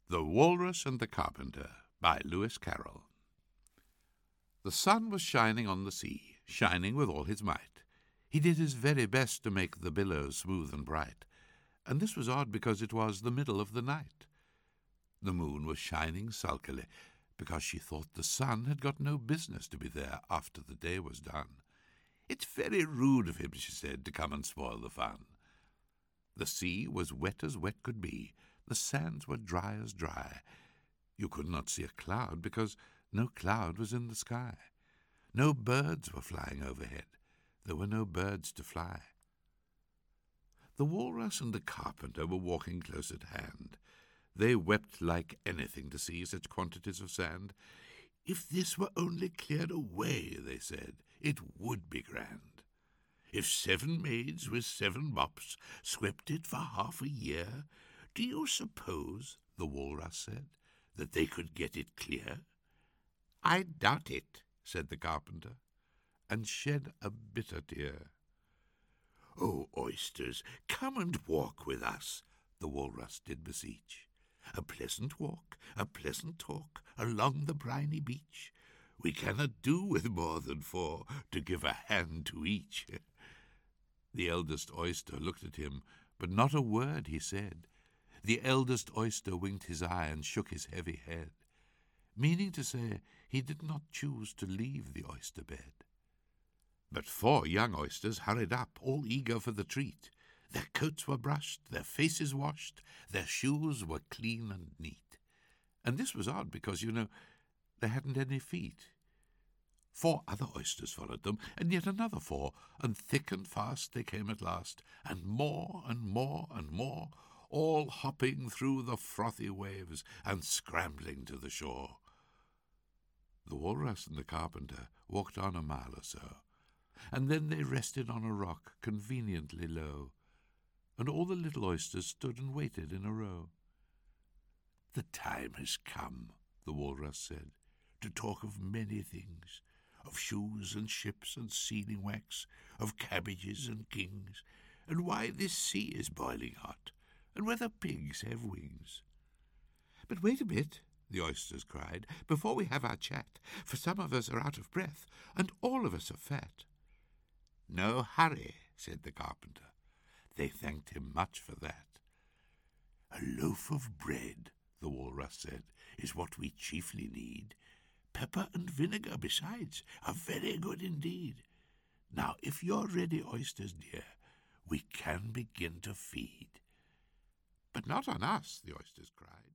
The Walrus and the Carpenter by Lewis Carroll. The sun was shining on the sea, shining with all his might. He did his very best to make the billows smooth and bright, and this was odd because it was the middle of the night. The moon was shining sulkily because she thought the sun had got no business to be there after the day was done. "It's very rude of him," she said, "to come and spoil the fun." The sea was wet as wet could be. The sands were dry as dry. You could not see a cloud because no cloud was in the sky. No birds were flying overhead. There were no birds to fly. The Walrus and the Carpenter were walking close at hand. They wept like anything to see such quantities of sand. "If this were only cleared away," they said, "it would be grand. If 7 maids with 7 mops swept it for half a year, do you suppose," the Walrus said, "that they could get it clear?" "I doubt it," said the Carpenter, and shed a bitter tear. "Oh, oysters, come and walk with us," the Walrus did beseech. "A pleasant walk, a pleasant talk, along the briny beach. We cannot do with more than 4, to give a hand to each." The eldest oyster looked at him, but not a word he said. The eldest oyster winked his eye and shook his heavy head, meaning to say he did not choose to leave the oyster bed. But 4 young oysters hurried up, all eager for the treat. Their coats were brushed, their faces washed, their shoes were clean and neat. And this was odd because, they hadn't any feet. 4 other oysters followed them, and yet another 4, and thick and fast they came at last, and more and more and more, all hopping through the frothy waves and scrambling to the shore. The Walrus and the Carpenter walked on a mile or so, and then they rested on a rock conveniently low, and all the little oysters stood and waited in a row. "The time has come," the Walrus said, "to talk of many things, of shoes and ships and sealing wax, of cabbages and kings, and why this sea is boiling hot, and whether pigs have wings." "But wait a bit," the oysters cried, "before we have our chat, for some of us are out of breath, and all of us are fat." "No hurry," said the Carpenter. They thanked him much for that. "A loaf of bread," the Walrus said, "is what we chiefly need. Pepper and vinegar, besides, are very good indeed. Now, if you're ready, oysters dear, we can begin to feed." "But not on us," the oysters cried.